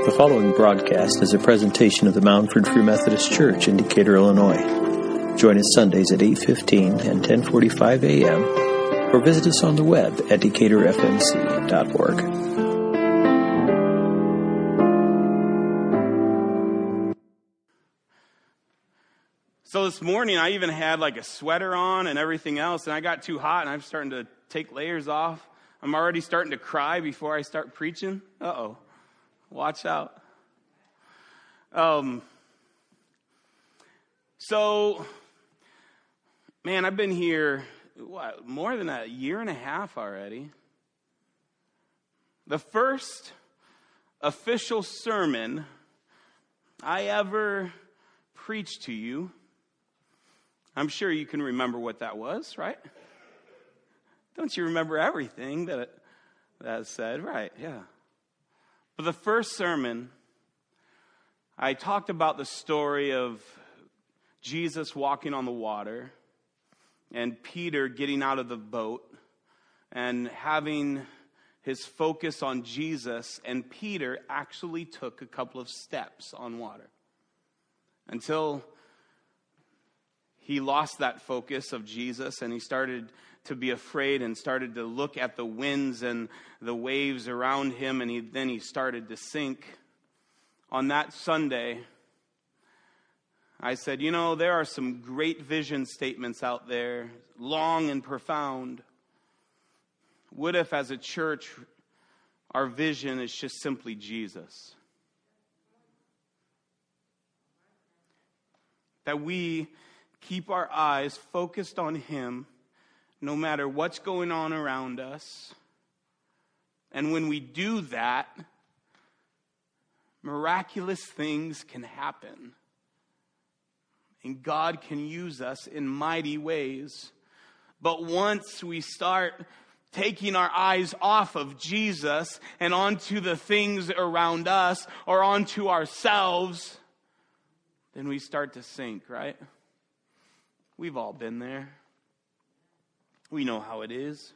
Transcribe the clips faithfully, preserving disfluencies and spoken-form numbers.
The following broadcast is a presentation of the Moundford Free Methodist Church in Decatur, Illinois. Join us Sundays at eight fifteen and ten forty-five a.m. or visit us on the web at decatur f m c dot org. So this morning I even had like a sweater on and everything else, and I got too hot and I'm starting to take layers off. I'm already starting to cry before I start preaching. Uh-oh. Watch out. Um. So, man, I've been here, what, more than a year and a half already. The first official sermon I ever preached to you, I'm sure you can remember what that was, right? Don't you remember everything that it, that it said? Right, yeah. But the first sermon, I talked about the story of Jesus walking on the water and Peter getting out of the boat and having his focus on Jesus, and Peter actually took a couple of steps on water until he lost that focus of Jesus and he started to be afraid and started to look at the winds and the waves around him, and he, then he started to sink. On that Sunday, I said, you know, there are some great vision statements out there, long and profound. What if as a church, our vision is just simply Jesus? That we keep our eyes focused on him no matter what's going on around us. And when we do that, miraculous things can happen. And God can use us in mighty ways. But once we start taking our eyes off of Jesus and onto the things around us or onto ourselves, then we start to sink, right? We've all been there. We know how it is.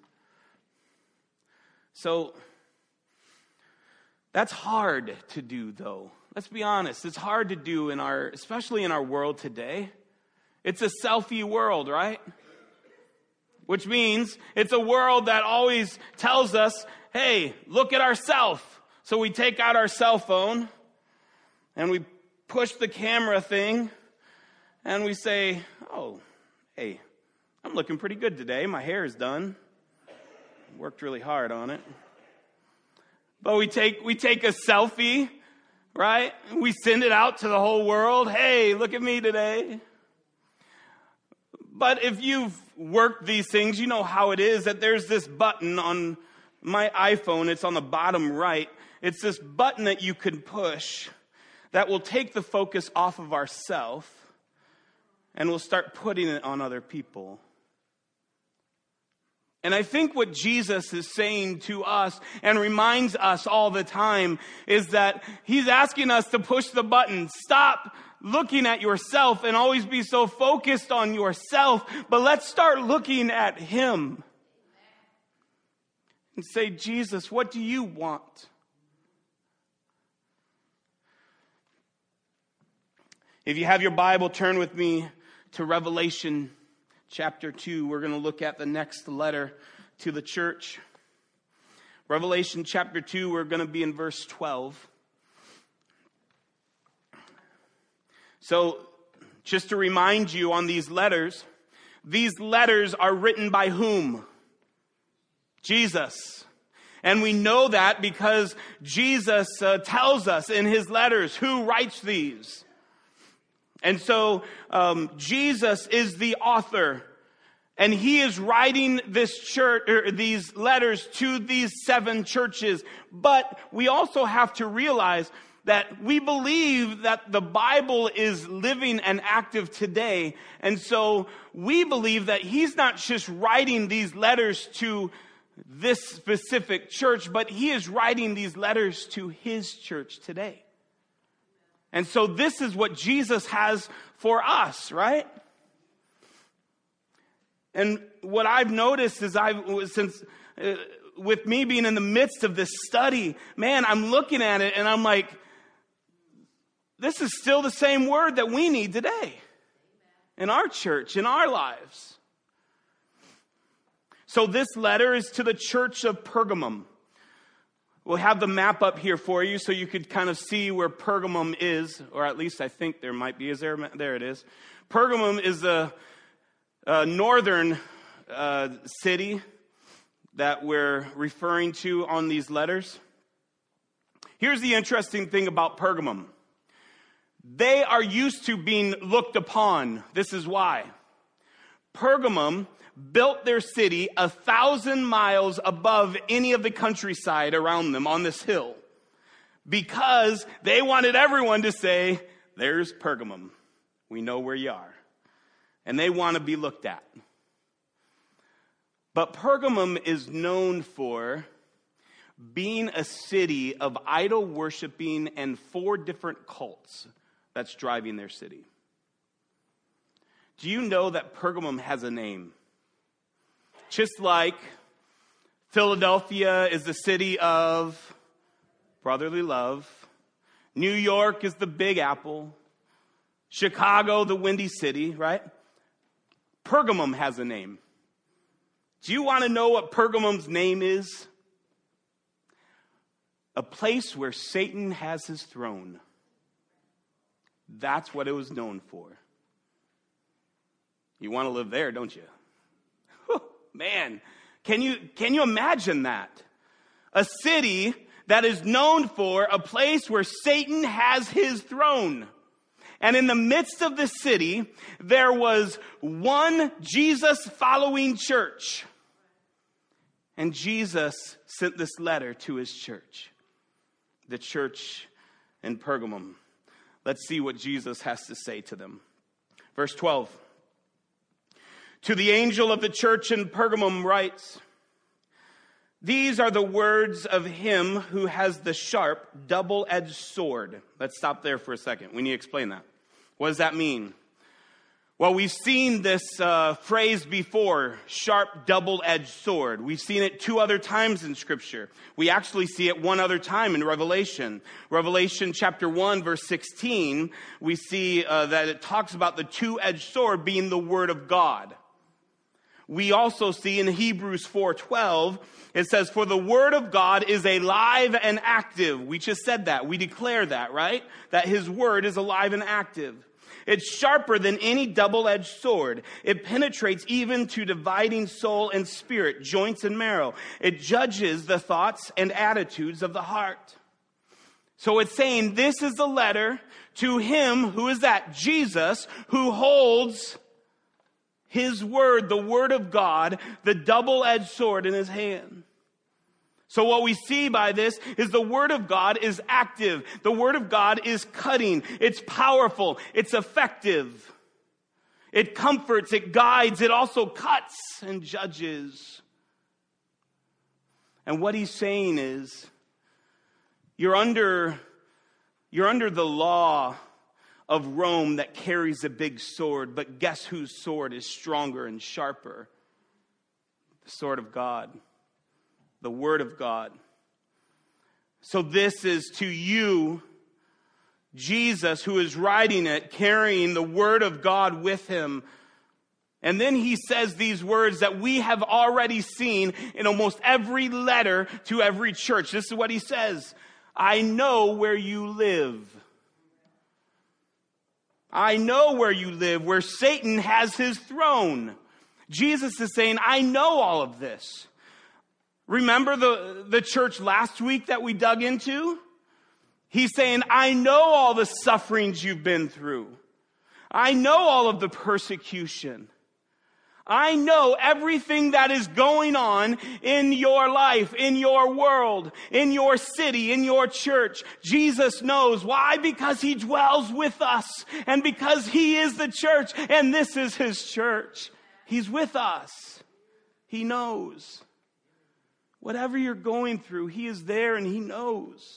So, that's hard to do, though. Let's be honest. It's hard to do in our, especially in our world today. It's a selfie world, right? Which means it's a world that always tells us, hey, look at ourselves. So we take out our cell phone and we push the camera thing and we say, oh, hey, I'm looking pretty good today. My hair is done. Worked really hard on it. But we take we take a selfie, right? We send it out to the whole world. Hey, look at me today. But if you've worked these things, you know how it is that there's this button on my iPhone. It's on the bottom right. It's this button that you can push that will take the focus off of ourselves and we'll start putting it on other people. And I think what Jesus is saying to us and reminds us all the time is that he's asking us to push the button. Stop looking at yourself and always be so focused on yourself, but let's start looking at him. And say, Jesus, what do you want? If you have your Bible, turn with me to Revelation chapter two. We're going to look at the next letter to the church. Revelation chapter two, we're going to be in verse twelve. So, just to remind you on these letters, these letters are written by whom? Jesus. And we know that because Jesus uh, tells us in his letters who writes these. And so um, Jesus is the author, and he is writing this church, or these letters to these seven churches. But we also have to realize that we believe that the Bible is living and active today. And so we believe that he's not just writing these letters to this specific church, but he is writing these letters to his church today. And so this is what Jesus has for us, right? And what I've noticed is I've, since, uh, with me being in the midst of this study, man, I'm looking at it and I'm like, this is still the same word that we need today in our church, in our lives. So this letter is to the church of Pergamum. We'll have the map up here for you so you could kind of see where Pergamum is, or at least I think there might be. Is there? There it is. Pergamum is the uh, northern uh, city that we're referring to on these letters. Here's the interesting thing about Pergamum. They are used to being looked upon. This is why. Pergamum built their city a thousand miles above any of the countryside around them on this hill because they wanted everyone to say, there's Pergamum. We know where you are. And they want to be looked at. But Pergamum is known for being a city of idol worshiping and four different cults that's driving their city. Do you know that Pergamum has a name? Just like Philadelphia is the city of brotherly love. New York is the Big Apple. Chicago, the Windy City, right? Pergamum has a name. Do you want to know what Pergamum's name is? A place where Satan has his throne. That's what it was known for. You want to live there, don't you? Man, can you can you imagine that? A city that is known for a place where Satan has his throne. And in the midst of the city, there was one Jesus-following church. And Jesus sent this letter to his church, the church in Pergamum. Let's see what Jesus has to say to them. Verse twelve. To the angel of the church in Pergamum writes, these are the words of him who has the sharp, double-edged sword. Let's stop there for a second. We need to explain that. What does that mean? Well, we've seen this uh, phrase before, sharp, double-edged sword. We've seen it two other times in Scripture. We actually see it one other time in Revelation. Revelation chapter one, verse sixteen, we see uh, that it talks about the two-edged sword being the word of God. We also see in Hebrews four twelve, it says, for the word of God is alive and active. We just said that. We declare that, right? That his word is alive and active. It's sharper than any double-edged sword. It penetrates even to dividing soul and spirit, joints and marrow. It judges the thoughts and attitudes of the heart. So it's saying this is the letter to him, who is that? Jesus, who holds his word, the word of God, the double-edged sword in his hand. So what we see by this is the word of God is active. The word of God is cutting. It's powerful. It's effective. It comforts. It guides. It also cuts and judges. And what he's saying is, you're under, you're under the law of Rome that carries a big sword, but guess whose sword is stronger and sharper? The sword of God, the word of God. So this is to you, Jesus, who is writing it, carrying the word of God with him. And then he says these words that we have already seen in almost every letter to every church. This is what he says. I know where you live. I know where you live, where Satan has his throne. Jesus is saying, I know all of this. Remember the, the church last week that we dug into? He's saying, I know all the sufferings you've been through. I know all of the persecution. I know everything that is going on in your life, in your world, in your city, in your church. Jesus knows. Why? Because he dwells with us and because he is the church and this is his church. He's with us. He knows. Whatever you're going through, he is there and he knows.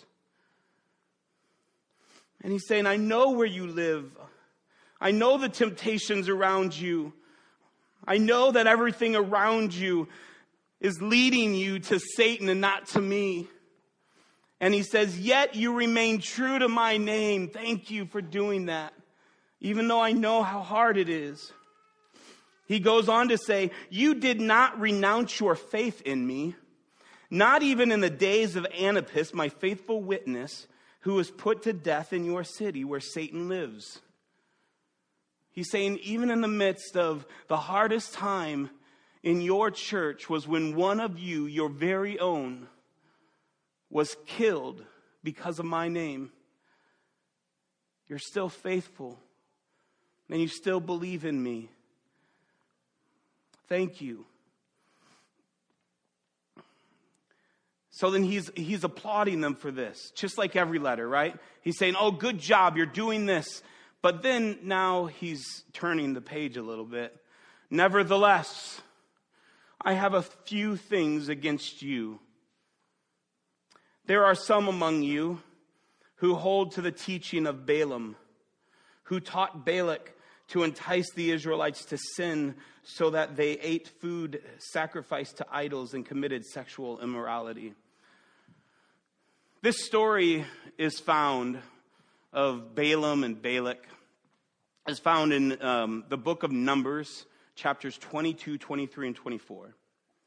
And he's saying, I know where you live. I know the temptations around you. I know that everything around you is leading you to Satan and not to me. And he says, yet you remain true to my name. Thank you for doing that, even though I know how hard it is. He goes on to say, you did not renounce your faith in me, not even in the days of Antipas, my faithful witness, who was put to death in your city where Satan lives. He's saying, even in the midst of the hardest time in your church was when one of you, your very own, was killed because of my name. You're still faithful, and you still believe in me. Thank you. So then he's he's applauding them for this, just like every letter, right? He's saying, oh, good job, you're doing this. But then now he's turning the page a little bit. Nevertheless, I have a few things against you. There are some among you who hold to the teaching of Balaam, who taught Balak to entice the Israelites to sin so that they ate food sacrificed to idols and committed sexual immorality. This story is found of Balaam and Balak is found in um, the book of Numbers, chapters twenty-two, twenty-three, and twenty-four.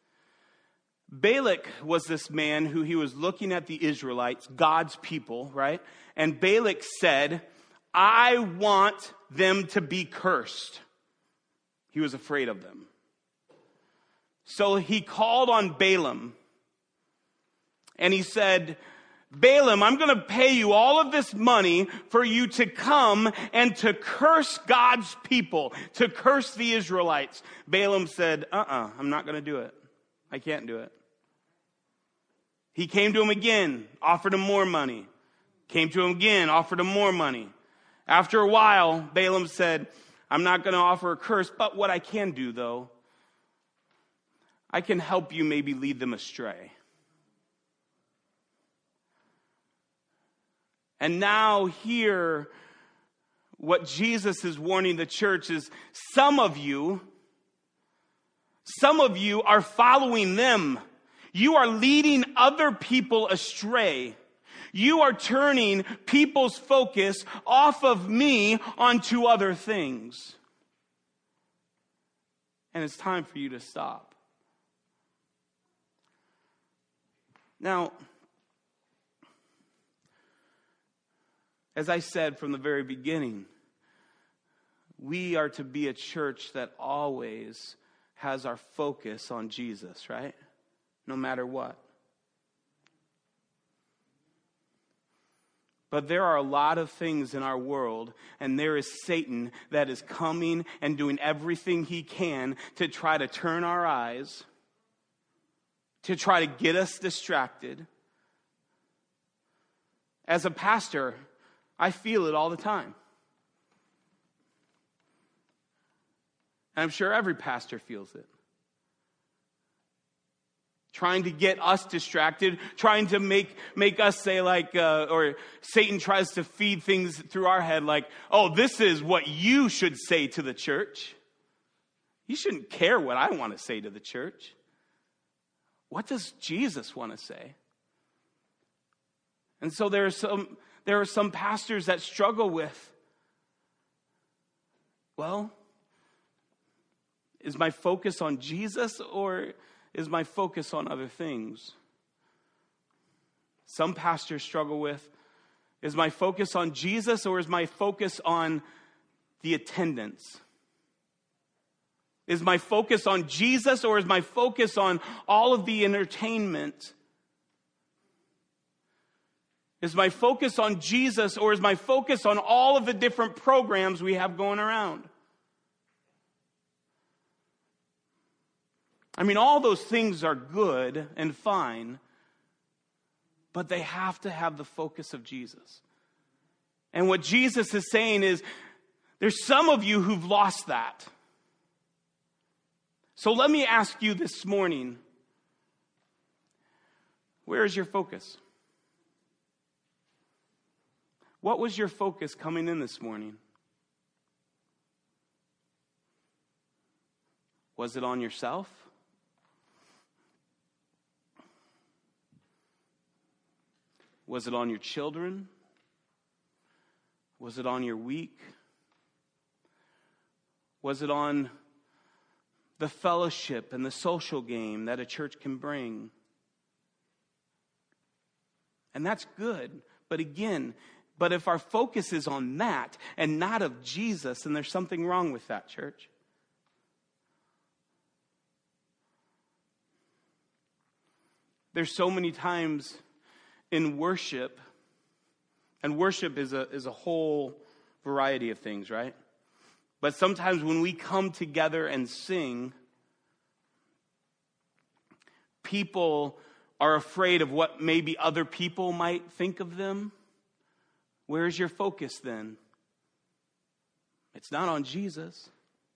Balak was this man who he was looking at the Israelites, God's people, right? And Balak said, I want them to be cursed. He was afraid of them. So he called on Balaam and he said, Balaam, I'm going to pay you all of this money for you to come and to curse God's people, to curse the Israelites. Balaam said, uh-uh, I'm not going to do it. I can't do it. He came to him again, offered him more money. Came to him again, offered him more money. After a while, Balaam said, I'm not going to offer a curse, but what I can do, though, I can help you maybe lead them astray. And now here, what Jesus is warning the church is some of you, some of you are following them. You are leading other people astray. You are turning people's focus off of me onto other things. And it's time for you to stop. Now, as I said from the very beginning, we are to be a church that always has our focus on Jesus, right? No matter what. But there are a lot of things in our world, and there is Satan that is coming and doing everything he can to try to turn our eyes, to try to get us distracted. As a pastor, I feel it all the time. And I'm sure every pastor feels it. Trying to get us distracted, trying to make make us say like, uh, or Satan tries to feed things through our head like, oh, this is what you should say to the church. You shouldn't care what I want to say to the church. What does Jesus want to say? And so there are some there are some pastors that struggle with, well, is my focus on Jesus or is my focus on other things? Some pastors struggle with, is my focus on Jesus or is my focus on the attendance? Is my focus on Jesus or is my focus on all of the entertainment? Is my focus on Jesus or is my focus on all of the different programs we have going around? I mean, all those things are good and fine, but they have to have the focus of Jesus. And what Jesus is saying is, there's some of you who've lost that. So let me ask you this morning, where is your focus? What was your focus coming in this morning? Was it on yourself? Was it on your children? Was it on your week? Was it on the fellowship and the social game that a church can bring? And that's good. But again, but if our focus is on that and not of Jesus, then there's something wrong with that, church. There's so many times in worship, and worship is a is a whole variety of things, right? But sometimes when we come together and sing, people are afraid of what maybe other people might think of them. Where's your focus then? It's not on Jesus.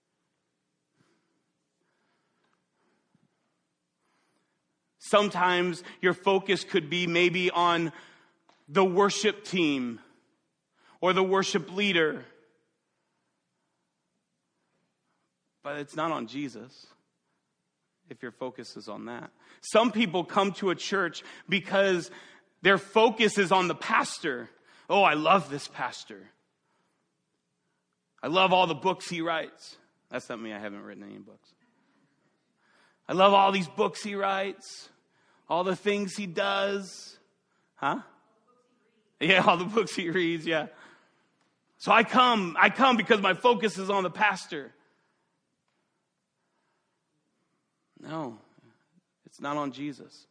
Sometimes your focus could be maybe on the worship team or the worship leader. But it's not on Jesus if your focus is on that. Some people come to a church because their focus is on the pastor. Oh, I love this pastor. I love all the books he writes. That's not me. I haven't written any books. I love all these books he writes. All the things he does. Huh? Yeah, all the books he reads, yeah. So I come, I come because my focus is on the pastor. No, it's not on Jesus.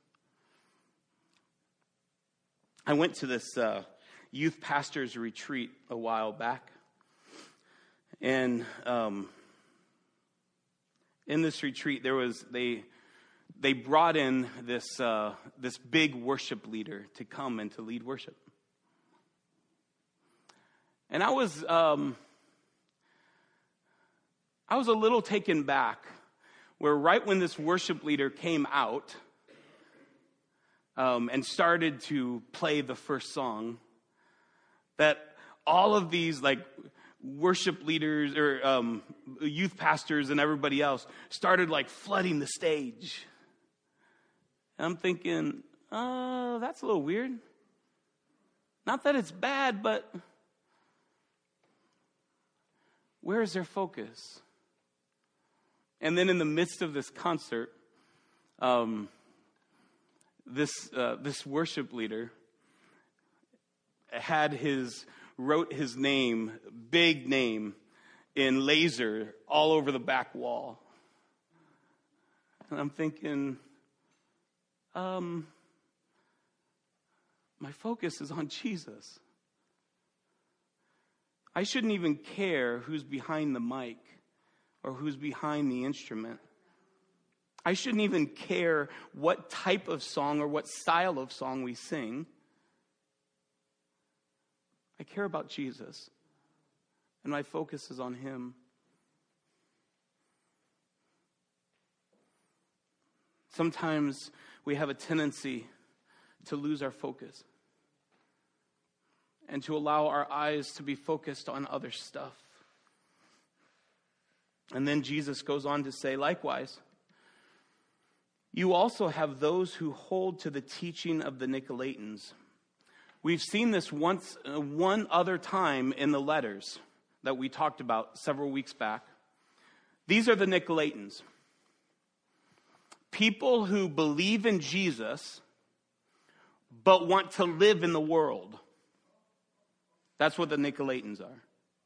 I went to this uh, youth pastor's retreat a while back. And um, in this retreat, there was, they they brought in this uh, this big worship leader to come and to lead worship. And I was um, I was a little taken back, where right when this worship leader came out um, and started to play the first song, that all of these like worship leaders or um, youth pastors and everybody else started like flooding the stage. And I'm thinking, oh, that's a little weird. Not that it's bad, but where is their focus? And then in the midst of this concert, um, this uh, this worship leader had his wrote his name, big name, in laser all over the back wall. And I'm thinking, um, my focus is on Jesus. I shouldn't even care who's behind the mic or who's behind the instrument. I shouldn't even care what type of song or what style of song we sing. I care about Jesus, and my focus is on him. Sometimes we have a tendency to lose our focus and to allow our eyes to be focused on other stuff. And then Jesus goes on to say, likewise, you also have those who hold to the teaching of the Nicolaitans. We've seen this once, uh, one other time in the letters that we talked about several weeks back. These are the Nicolaitans. People who believe in Jesus, but want to live in the world. That's what the Nicolaitans are.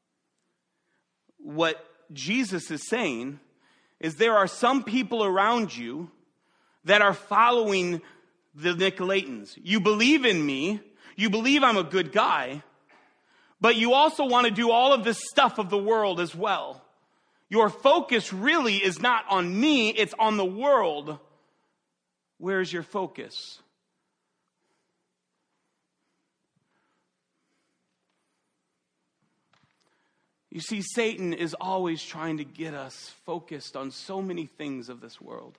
What Jesus is saying is there are some people around you that are following the Nicolaitans. You believe in me. You believe I'm a good guy, but you also want to do all of this stuff of the world as well. Your focus really is not on me, it's on the world. Where's your focus? You see, Satan is always trying to get us focused on so many things of this world,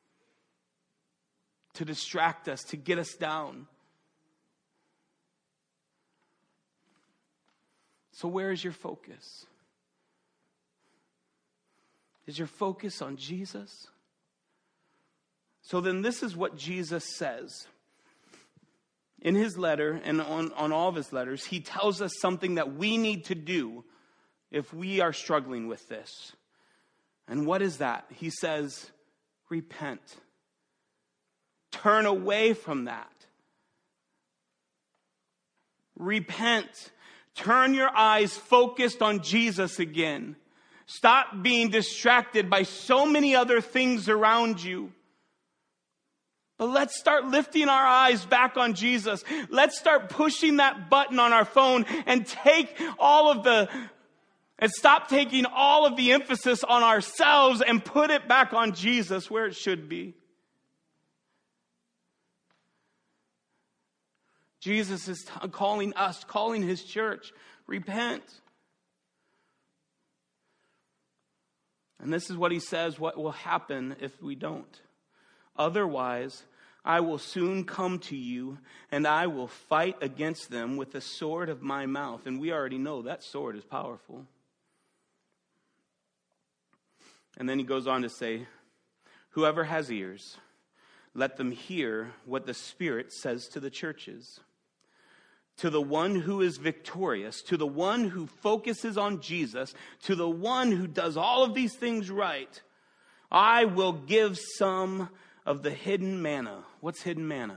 to distract us, to get us down. So where is your focus? Is your focus on Jesus? So then this is what Jesus says in his letter and on, on all of his letters, he tells us something that we need to do if we are struggling with this. And what is that? He says, repent. Turn away from that. Repent. Turn your eyes focused on Jesus again. Stop being distracted by so many other things around you. But let's start lifting our eyes back on Jesus. Let's start pushing that button on our phone and take all of the, and stop taking all of the emphasis on ourselves and put it back on Jesus where it should be. Jesus is t- calling us, calling his church, repent. And this is what he says, what will happen if we don't. Otherwise, I will soon come to you, and I will fight against them with the sword of my mouth. And we already know that sword is powerful. And then he goes on to say, whoever has ears, let them hear what the Spirit says to the churches. To the one who is victorious, to the one who focuses on Jesus, to the one who does all of these things right, I will give some of the hidden manna. What's hidden manna?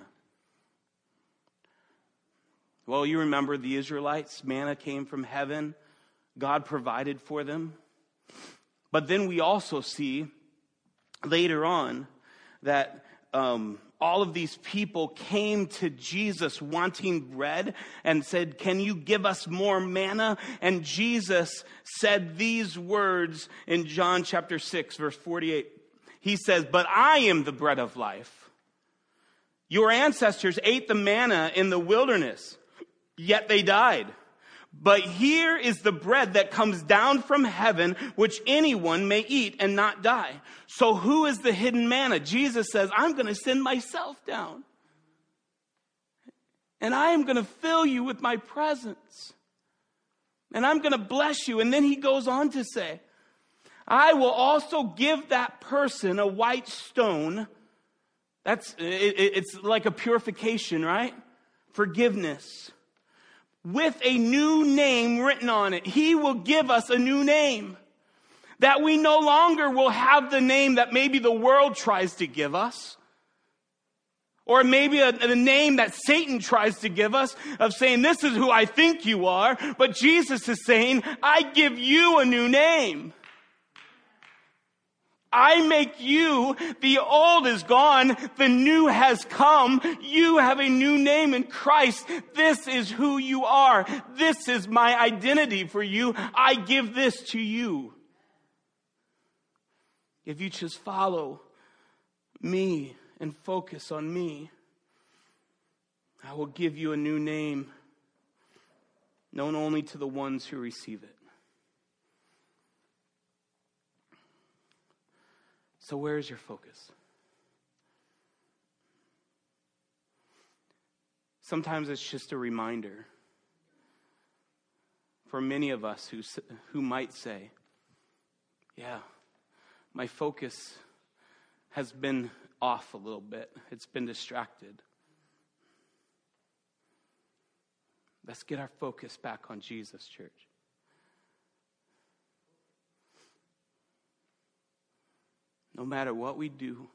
Well, you remember the Israelites, manna came from heaven. God provided for them. But then we also see later on that um, all of these people came to Jesus wanting bread and said, can you give us more manna? And Jesus said these words in John chapter six, verse forty-eight. He says, but I am the bread of life. Your ancestors ate the manna in the wilderness, yet they died. But here is the bread that comes down from heaven, which anyone may eat and not die. So who is the hidden manna? Jesus says, I'm going to send myself down. And I am going to fill you with my presence. And I'm going to bless you. And then he goes on to say, I will also give that person a white stone. That's it, it's like a purification, right? Forgiveness. With a new name written on it. He will give us a new name. That we no longer will have the name that maybe the world tries to give us. Or maybe a, a name that Satan tries to give us of saying, this is who I think you are. But Jesus is saying, I give you a new name. I make you, the old is gone, the new has come. You have a new name in Christ. This is who you are. This is my identity for you. I give this to you. If you just follow me and focus on me, I will give you a new name, known only to the ones who receive it. So where is your focus? Sometimes it's just a reminder for many of us who who might say, yeah, my focus has been off a little bit. It's been distracted. Let's get our focus back on Jesus, church. No matter what we do,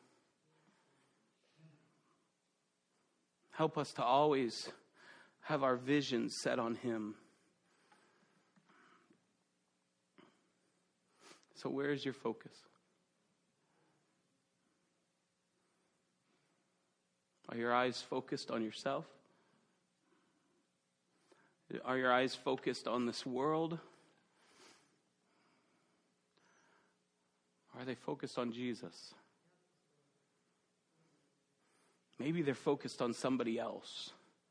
help us to always have our vision set on him. So where is your focus? Are your eyes focused on yourself? Are your eyes focused on this world? Or are they focused on Jesus? Maybe they're focused on somebody else.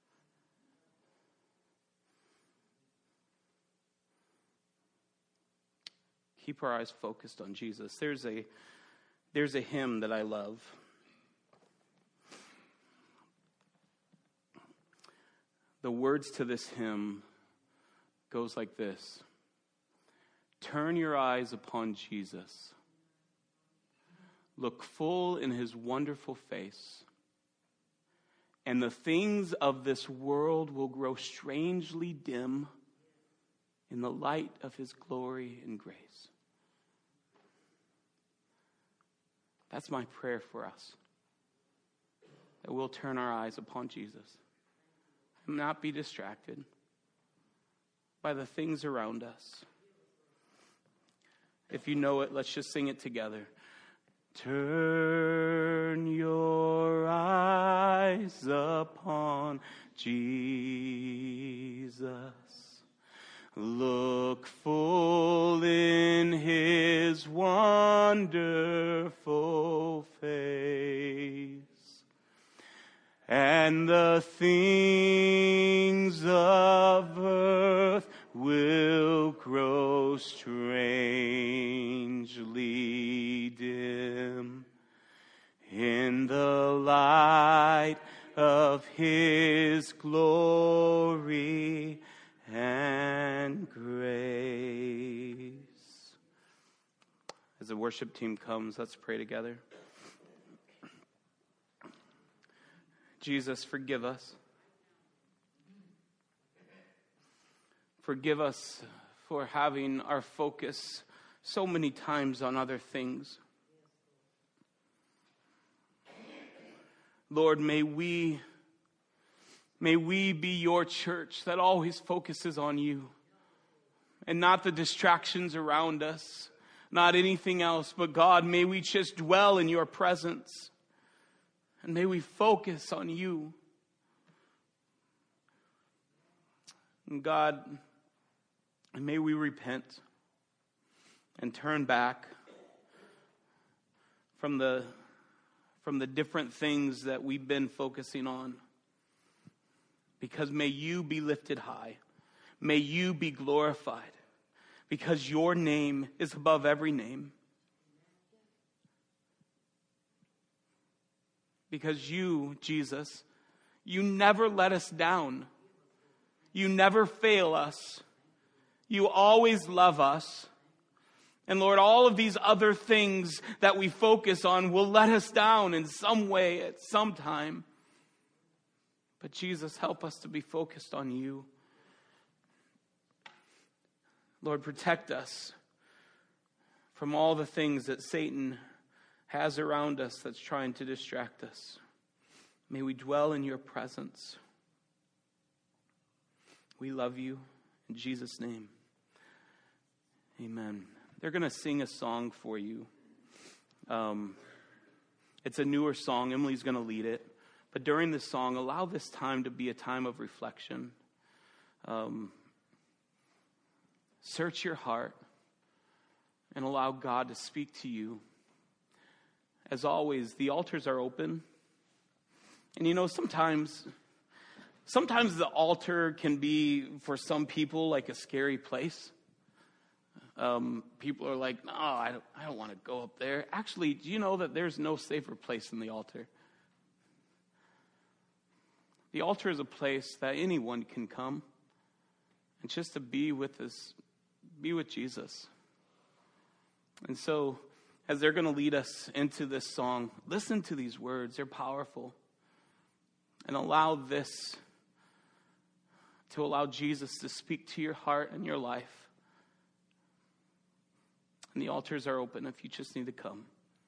Keep our eyes focused on Jesus. There's a, there's a hymn that I love. The words to this hymn goes like this. Turn your eyes upon Jesus. Look full in his wonderful face. and the things of this world will grow strangely dim in the light of his glory and grace. That's my prayer for us, that we'll turn our eyes upon Jesus and not be distracted by the things around us. If you know it, let's just sing it together. Turn your eyes upon Jesus. Look full in his wonderful face, and the things of earth will grow strangely dim in the light of his glory and grace. As the worship team comes, let's pray together. Jesus, forgive us. Forgive us for having our focus so many times on other things. Lord, may we May we be your church that always focuses on you and not the distractions around us, not anything else. But God, may we just dwell in your presence and may we focus on you. And God, may we repent and turn back from the, from the different things that we've been focusing on. Because may you be lifted high. May you be glorified. Because your name is above every name. Because you, Jesus, you never let us down. You never fail us. You always love us. And Lord, all of these other things that we focus on will let us down in some way at some time. But Jesus, help us to be focused on you. Lord, protect us from all the things that Satan has around us that's trying to distract us. May we dwell in your presence. We love you. In Jesus' name, amen. They're going to sing a song for you. Um, it's a newer song. Emily's going to lead it. But during this song, allow this time to be a time of reflection. Um, search your heart and allow God to speak to you. As always, the altars are open. And you know, sometimes, sometimes the altar can be, for some people, like a scary place. Um, people are like, no, I don't, I don't want to go up there. Actually, do you know that there's no safer place than the altar? The altar is a place that anyone can come and just to be with us, be with Jesus. And so, as they're going to lead us into this song, listen to these words. They're powerful. And allow this to allow Jesus to speak to your heart and your life. And the altars are open if you just need to come.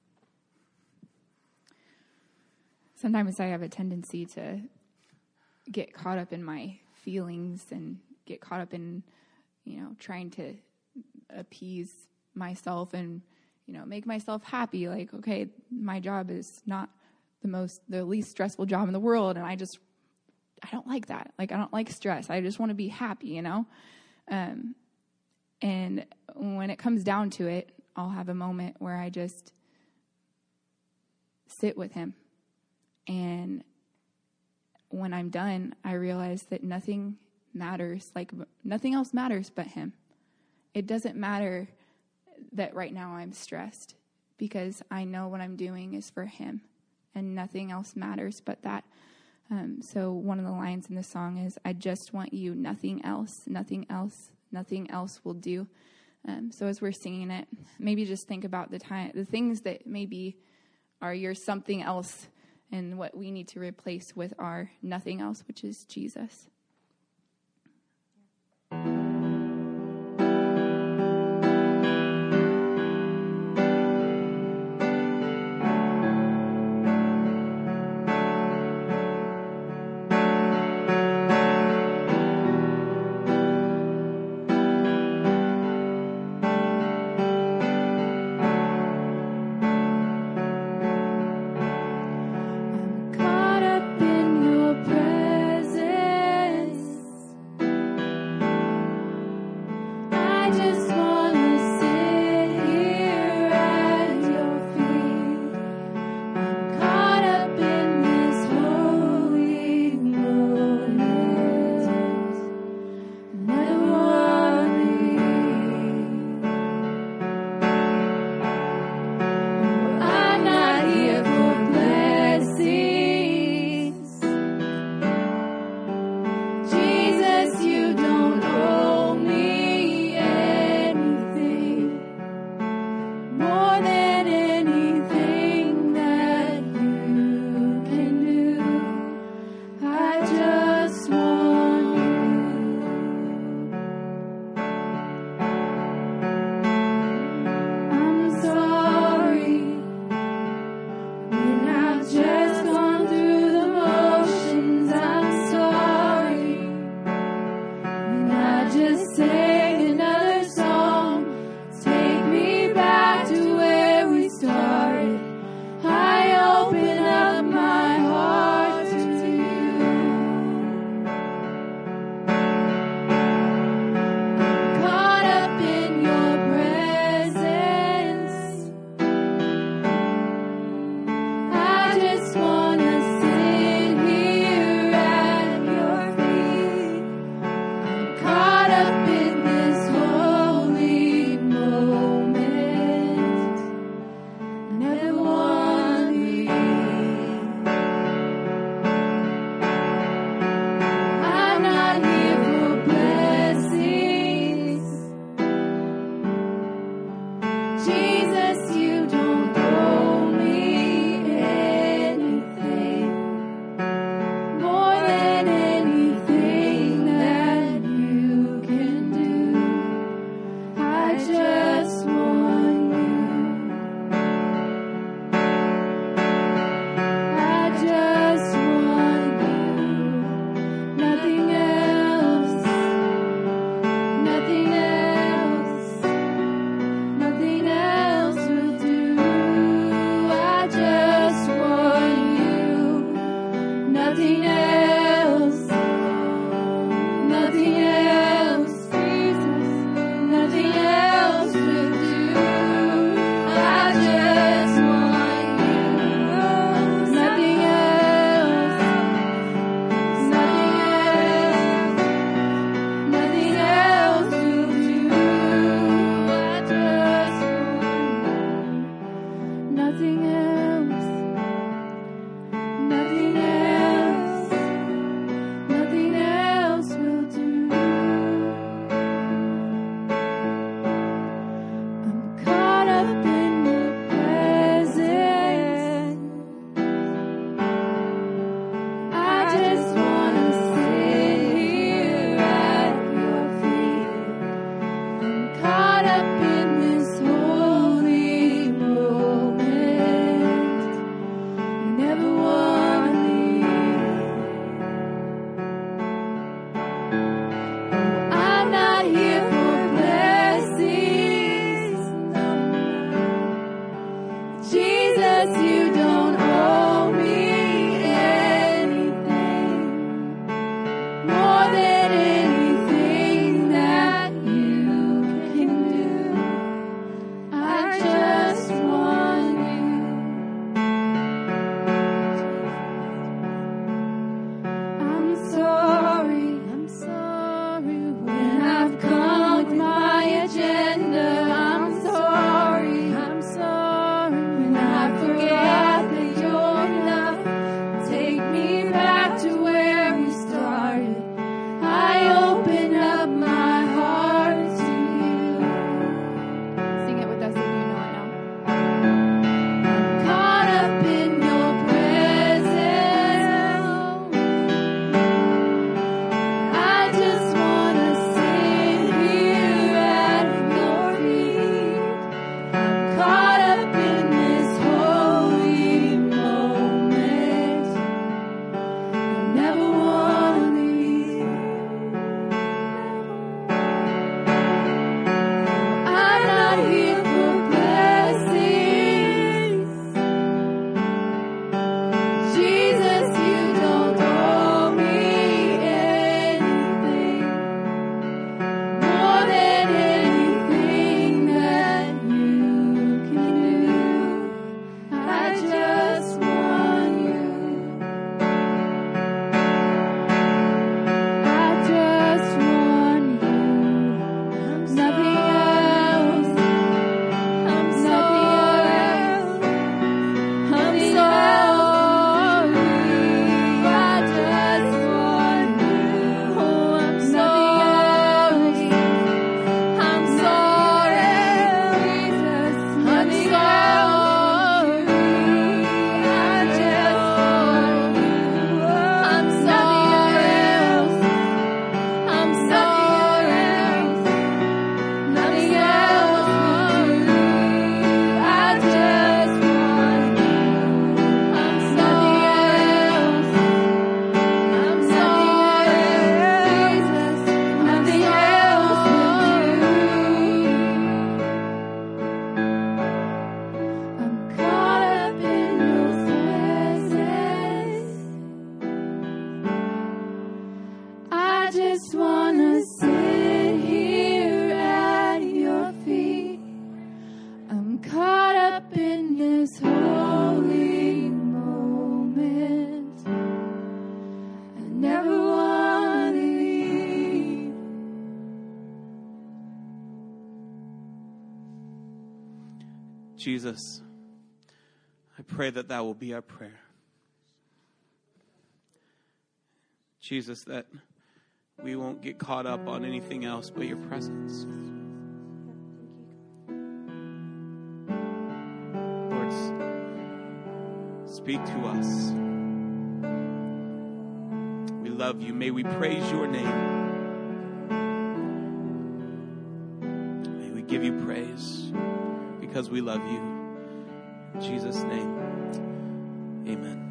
Sometimes I have a tendency to get caught up in my feelings and get caught up in, you know, trying to appease myself and, you know, make myself happy. Like, okay, my job is not the most, the least stressful job in the world. And I just, I don't like that. Like, I don't like stress. I just want to be happy, you know? Um, and when it comes down to it, I'll have a moment where I just sit with him. And when I'm done, I realize that nothing matters, like nothing else matters but him. It doesn't matter that right now I'm stressed because I know what I'm doing is for him and nothing else matters but that. Um, so one of the lines in the song is, I just want you, nothing else, nothing else, nothing else will do. Um, so as we're singing it, maybe just think about the time, the things that maybe are your something else and what we need to replace with our nothing else, which is Jesus. Caught up in Jesus, I pray that that will be our prayer. Jesus, that we won't get caught up on anything else but your presence. Lord, speak to us. We love you. May we praise your name. May we give you praise because we love you. In Jesus' name, amen.